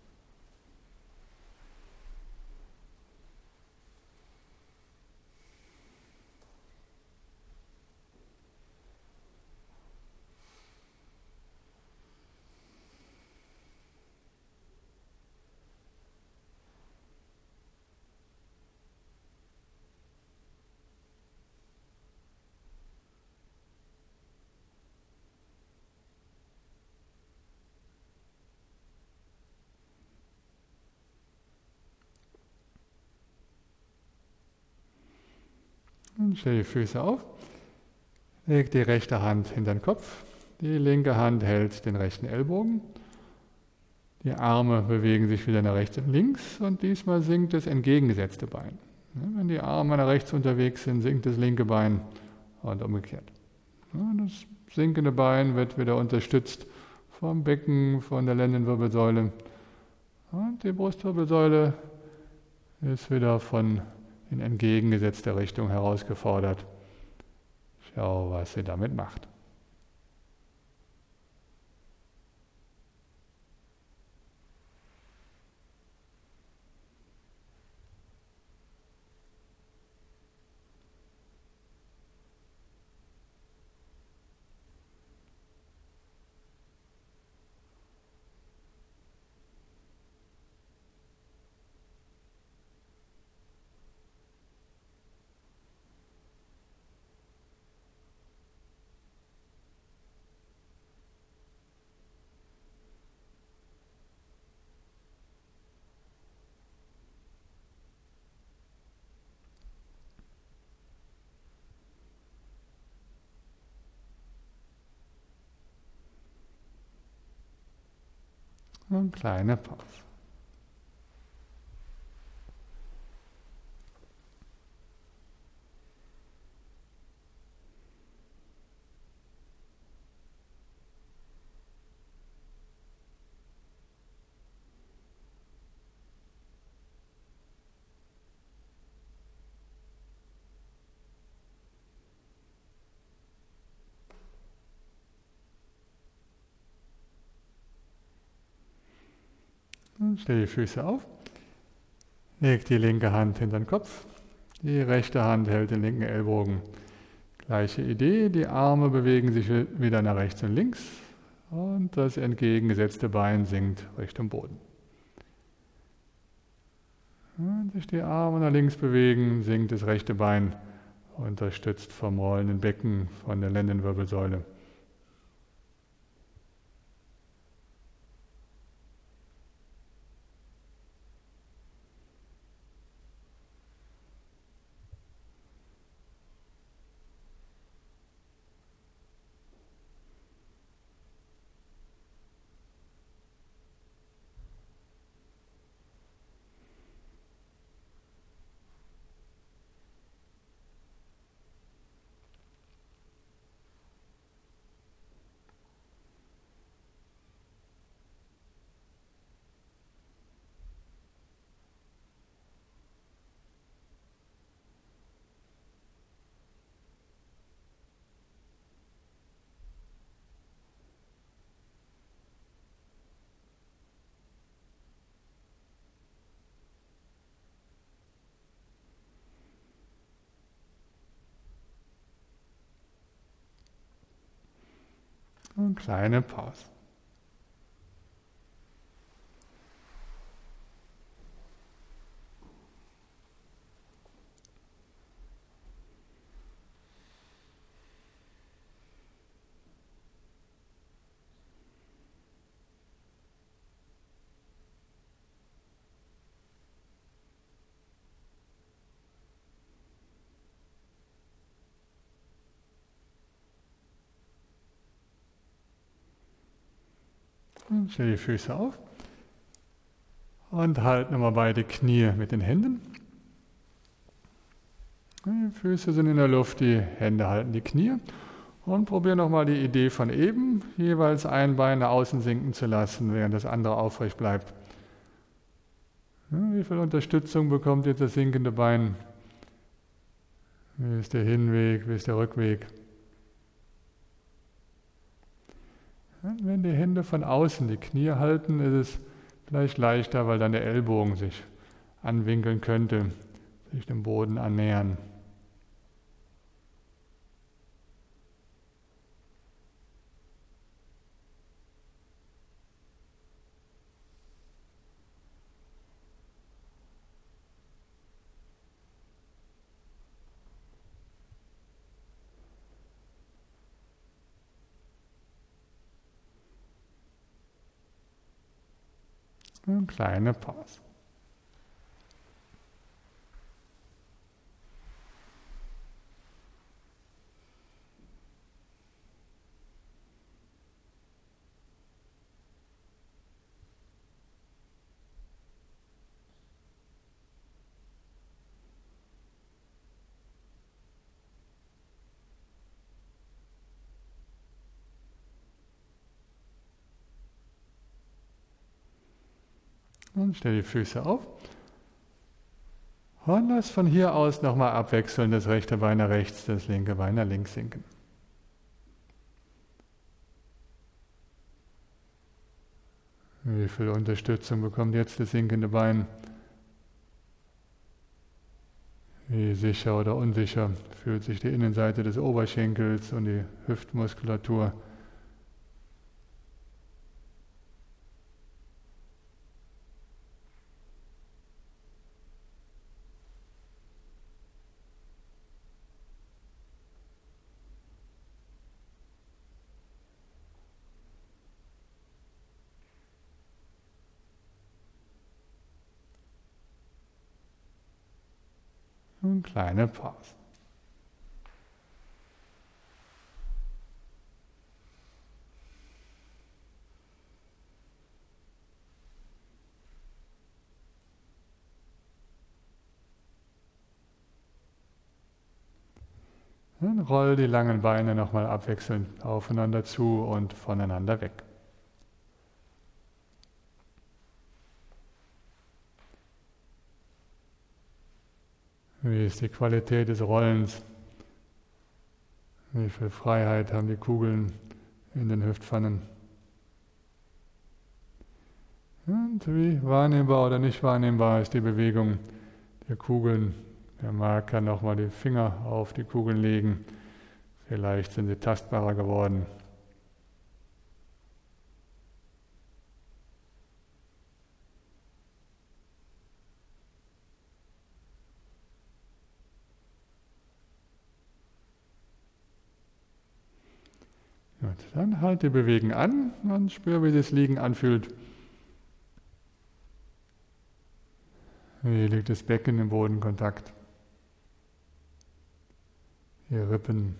Und stell die Füße auf, leg die rechte Hand hinter den Kopf, die linke Hand hält den rechten Ellbogen, die Arme bewegen sich wieder nach rechts und links und diesmal sinkt das entgegengesetzte Bein. Wenn die Arme nach rechts unterwegs sind, sinkt das linke Bein und umgekehrt. Das sinkende Bein wird wieder unterstützt vom Becken, von der Lendenwirbelsäule und die Brustwirbelsäule ist wieder von in entgegengesetzter Richtung herausgefordert. Schau, was sie damit macht. Eine kleine Pause. Stell die Füße auf. Leg die linke Hand hinter den Kopf. Die rechte Hand hält den linken Ellbogen. Gleiche Idee, die Arme bewegen sich wieder nach rechts und links und das entgegengesetzte Bein sinkt Richtung Boden. Wenn sich die Arme nach links bewegen, sinkt das rechte Bein, unterstützt vom rollenden Becken, von der Lendenwirbelsäule. Und kleine Pause. Und stell die Füße auf und halt nochmal beide Knie mit den Händen. Die Füße sind in der Luft, die Hände halten die Knie. Und probier nochmal die Idee von eben, jeweils ein Bein nach außen sinken zu lassen, während das andere aufrecht bleibt. Wie viel Unterstützung bekommt jetzt das sinkende Bein? Wie ist der Hinweg, wie ist der Rückweg? Wenn die Hände von außen die Knie halten, ist es vielleicht leichter, weil dann der Ellbogen sich anwinkeln könnte, sich dem Boden annähern. Eine kleine Pause. Und stell die Füße auf. Und lass von hier aus nochmal abwechseln, das rechte Bein nach rechts, das linke Bein nach links sinken. Wie viel Unterstützung bekommt jetzt das sinkende Bein? Wie sicher oder unsicher fühlt sich die Innenseite des Oberschenkels und die Hüftmuskulatur? Und kleine Pause. Dann roll die langen Beine nochmal abwechselnd aufeinander zu und voneinander weg. Wie ist die Qualität des Rollens? Wie viel Freiheit haben die Kugeln in den Hüftpfannen? Und wie wahrnehmbar oder nicht wahrnehmbar ist die Bewegung der Kugeln. Wer mag, kann nochmal die Finger auf die Kugeln legen. Vielleicht sind sie tastbarer geworden. Gut, dann halt die Bewegung an und spür, wie sich das Liegen anfühlt. Wie liegt das Becken im Bodenkontakt? Die Rippen,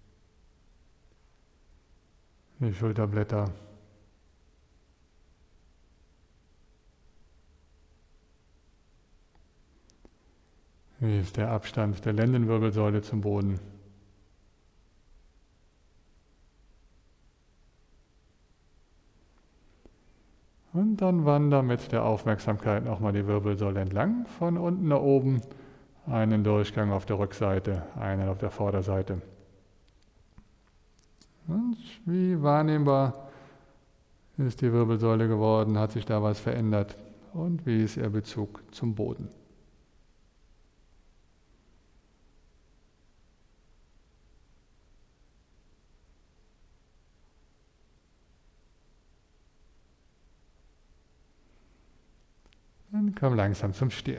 die Schulterblätter. Wie ist der Abstand der Lendenwirbelsäule zum Boden? Und dann wander mit der Aufmerksamkeit nochmal die Wirbelsäule entlang, von unten nach oben, einen Durchgang auf der Rückseite, einen auf der Vorderseite. Und wie wahrnehmbar ist die Wirbelsäule geworden, hat sich da was verändert und wie ist ihr Bezug zum Boden? Dann komm langsam zum Stehen.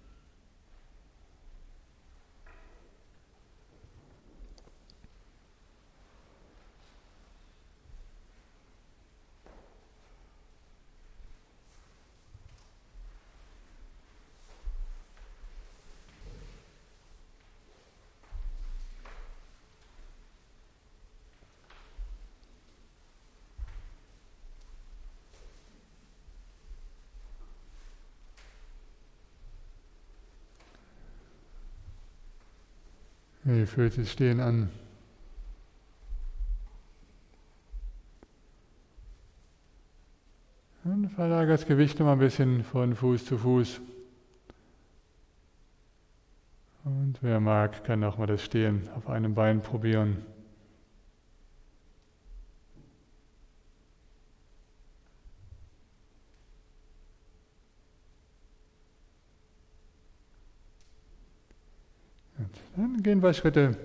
Wie fühlt sich Stehen an? Und verlagere das Gewicht noch mal ein bisschen von Fuß zu Fuß. Und wer mag, kann auch mal das Stehen auf einem Bein probieren. Und dann gehen wir Schritte.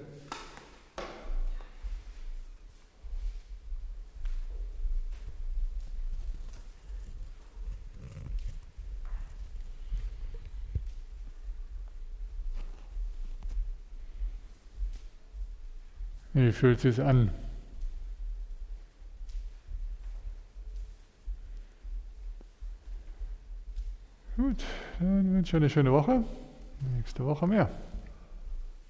Wie fühlt es sich an? Gut, dann wünsche ich eine schöne Woche. Nächste Woche mehr.